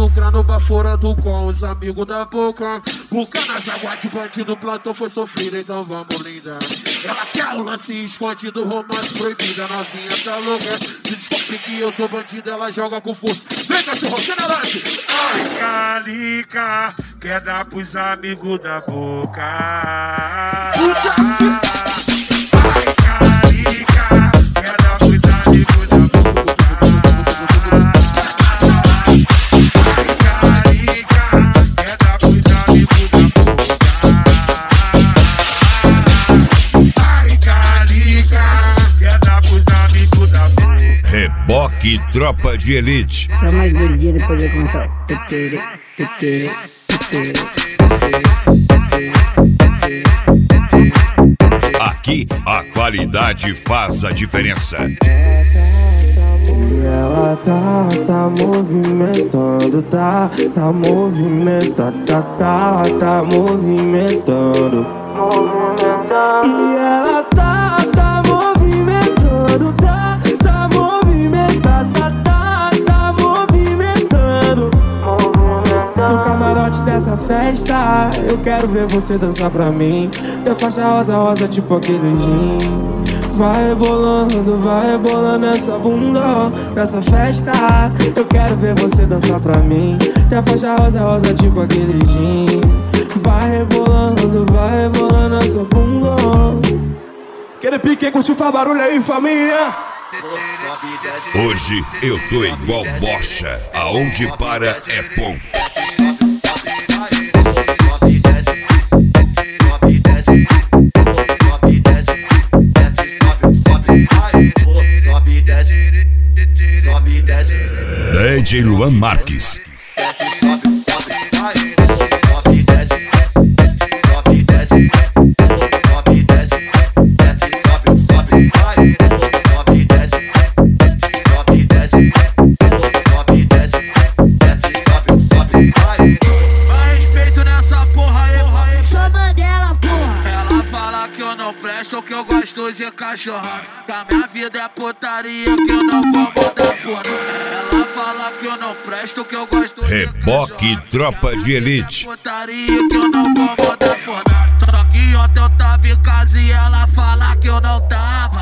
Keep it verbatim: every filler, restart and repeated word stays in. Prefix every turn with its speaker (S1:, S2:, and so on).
S1: lucrando, baforando com os amigos da boca. O nas águas de bandido, plantão foi sofrido, então vamos linda. Ela quer o lance escondido, romance proibida, novinha tá louca. Se descobre que eu sou bandido, ela joga com força. Vem, cachorro, generante!
S2: Ai, calica, quer dar pros amigos da boca.
S1: Puta
S2: Ai, calica, quer dar pros amigos da boca. Ai, calica, quer dar pros amigos da boca. Ai, calica, quer dar pros amigos da boca.
S3: Reboque Tropa de Elite.
S4: Só mais dois dias depois vai começar. Tetere, tetere, tetere.
S3: Aqui a qualidade faz a diferença.
S5: Ela tá, tá movimentando, tá, tá movimentando, tá, tá, tá movimentando. E ela tá, tá movimentando, tá, tá movimentando, tá, tá, tá movimentando. No camarote dessa festa, eu quero ver você dançar pra mim. Teu faixa rosa, rosa, tipo aquele gin. Vai rebolando, vai rebolando essa bunda nessa festa. Eu quero ver você dançar pra mim. Teu faixa rosa, rosa, tipo aquele gin. Vai rebolando, vai rebolando essa bunda. Quero pique, curte, faz barulho aí, família.
S3: Hoje eu tô igual bocha, aonde para é ponto. D J Luan Marques.
S1: Que eu gosto de cachorrada, que a minha vida é putaria, que eu não vou mudar por nada. Ela fala que eu não presto, que eu gosto de
S3: Reboque Tropa de Elite.
S1: Putaria, que eu não vou mudar por nada. Só que ontem eu tava em casa e ela fala que eu não tava.